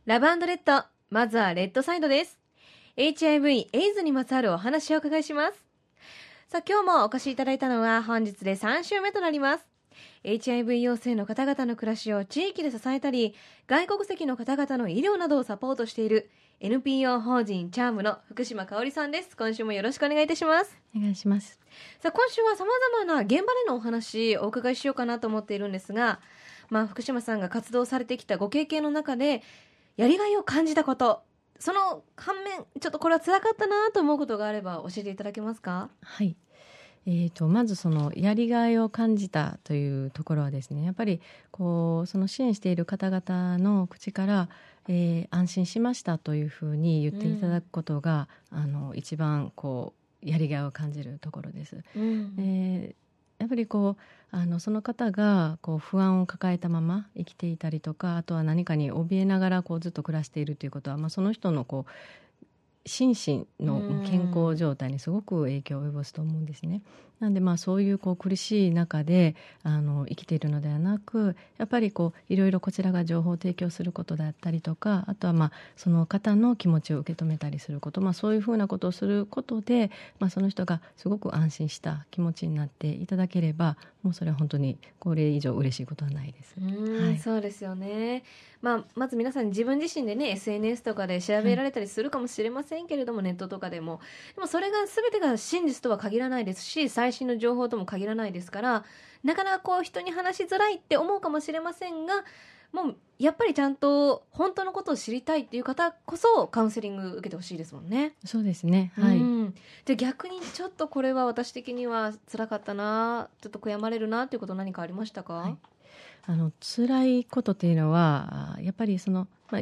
ラブ&レッド、まずはレッドサイドです。HIV、エイズにまつわるお話をお伺いします。さあ、今日もお越しいただいたのは本日で3週目となります。HIV 陽性の方々の暮らしを地域で支えたり、外国籍の方々の医療などをサポートしている NPO 法人チャームの福島香織さんです。今週もよろしくお願いいたします。 お願いします。 さあ、今週は様々な現場でのお話をお伺いしようかなと思っているんですが、福島さんが活動されてきたご経験の中でやりがいを感じたこと、その反面ちょっとこれは辛かったなと思うことがあれば教えていただけますか？ はい。まずそのやりがいを感じたというところはですね、やっぱりその支援している方々の口から、安心しましたというふうに言っていただくことが、一番やりがいを感じるところです。やっぱりその方が不安を抱えたまま生きていたりとか、あとは何かに怯えながらずっと暮らしているということは、その人の心身の健康状態にすごく影響を及ぼすと思うんですね。なのでそういう苦しい中で生きているのではなく、やっぱりいろいろこちらが情報を提供することだったりとか、あとはその方の気持ちを受け止めたりすること、そういうふうなことをすることで、その人がすごく安心した気持ちになっていただければ、もうそれは本当にこれ以上嬉しいことはないです。はい、 そうですよね。まず皆さん自分自身でね SNS とかで調べられたりするかもしれませんけれども、ネットとかでもそれが全てが真実とは限らないですし、最新の情報とも限らないですから、なかなか人に話しづらいって思うかもしれませんが、もうやっぱりちゃんと本当のことを知りたいっていう方こそカウンセリング受けてほしいですもんね。 そうですね。はい。 で、逆にちょっとこれは私的には辛かったな、ちょっと悔やまれるなっていうこと何かありましたか？ はい、辛いことっていうのはやっぱり日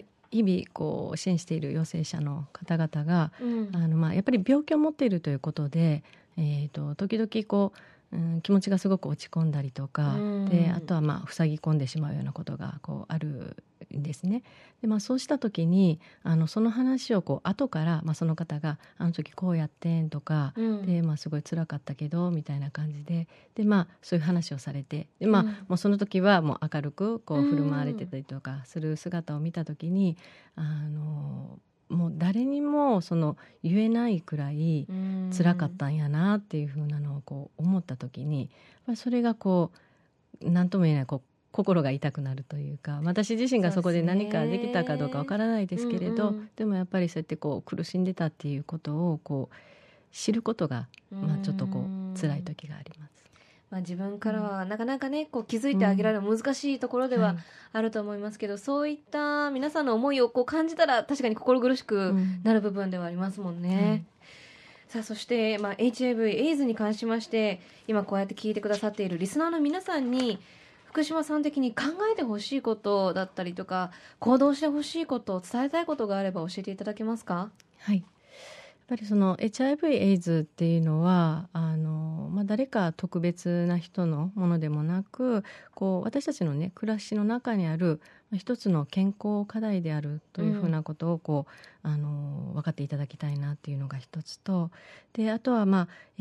々支援している陽性者の方々が、やっぱり病気を持っているということで、時々気持ちがすごく落ち込んだりとか、であとは塞ぎ込んでしまうようなことがあるんですね。で、そうした時にその話を後から、その方があの時こうやってんとか、ですごい辛かったけどみたいな感じで、そういう話をされて、で、もうその時はもう明るく振る舞われてたりとかする姿を見た時に、もう誰にも言えないくらい辛かったんやなっていう風なのを思った時に、それが何とも言えない心が痛くなるというか、私自身がそこで何かできたかどうかわからないですけれど、でもやっぱりそうやって苦しんでたっていうことを知ることが、ちょっと辛い時があります。 自分からはなかなかね気づいてあげられる難しいところではあると思いますけど、そういった皆さんの思いを感じたら確かに心苦しくなる部分ではありますもんね。さあ、そして、HIV エイズに関しまして今こうやって聞いてくださっているリスナーの皆さんに福島さん的に考えてほしいことだったりとか行動してほしいこと、伝えたいことがあれば教えていただけますか？ はい。やっぱりHIV エイズっていうのは誰か特別な人のものでもなく、私たちのね暮らしの中にある一つの健康課題であるというふうなことを分かっていただきたいなっていうのが一つと、であとは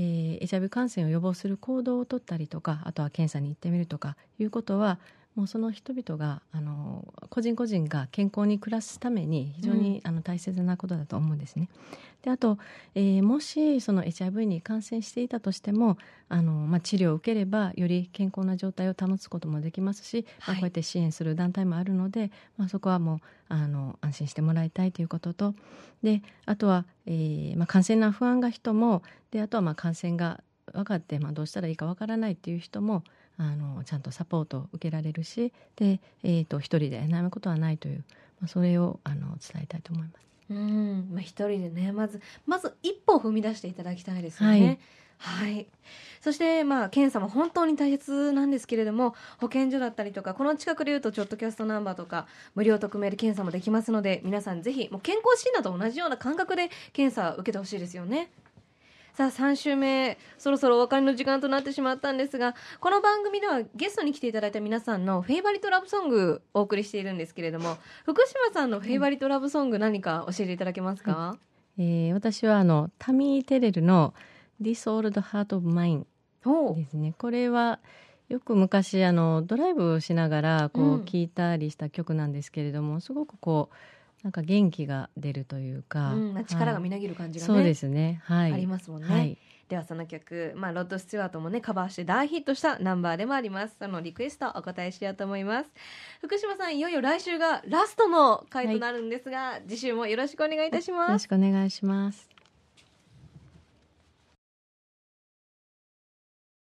HIV 感染を予防する行動を取ったりとか、あとは検査に行ってみるとかいうことは、もうその人々が個人個人が健康に暮らすために非常に大切なことだと思うんですね。であと、もしその HIV に感染していたとしても治療を受ければより健康な状態を保つこともできますし、こうやって支援する団体もあるので、そこはもう安心してもらいたいということと、であとは、感染の不安が人も、であとは感染が分かって、どうしたらいいか分からないっていう人もちゃんとサポートを受けられるし、で、一人で悩むことはないという、それを伝えたいと思います。 一人でねまず一歩を踏み出していただきたいですよね。はい、そして検査も本当に大切なんですけれども、保健所だったりとかこの近くでいうとちょっとキャストナンバーとか無料匿名で検査もできますので、皆さんぜひもう健康診断と同じような感覚で検査を受けてほしいですよね。さあ、3週目そろそろお別れの時間となってしまったんですが、この番組ではゲストに来ていただいた皆さんのフェイバリットラブソングをお送りしているんですけれども、福島さんのフェイバリットラブソング何か教えていただけますか？ 私はタミー・テレルの This Old Heart of Mine ですね。これはよく昔ドライブしながら聴いたりした曲なんですけれども、すごくなんか元気が出るというか、 力がみなぎる感じがね、 そうですね、 ありますもんね。ではその曲、ロッド・スチュワートもねカバーして大ヒットしたナンバーでもあります。そのリクエストをお答えしようと思います。福島さん、いよいよ来週がラストの回となるんですが、次週もよろしくお願いいたします。 よろしくお願いします。